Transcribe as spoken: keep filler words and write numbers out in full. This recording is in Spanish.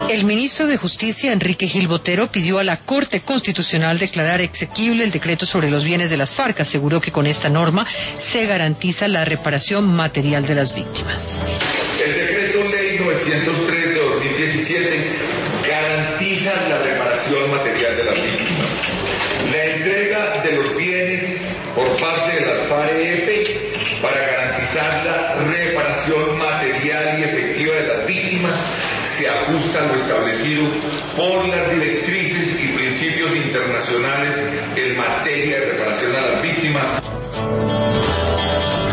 El ministro de Justicia, Enrique Gil Botero, pidió a la Corte Constitucional declarar exequible el decreto sobre los bienes de las FARC. Aseguró que con esta norma se garantiza la reparación material de las víctimas. El decreto ley novecientos tres de dos mil diecisiete garantiza la reparación material de las víctimas. La entrega de los bienes por parte de las FAREP para garantizar la reparación material y efectiva de las víctimas se ajusta a lo establecido por las directrices y principios internacionales en materia de reparación a las víctimas.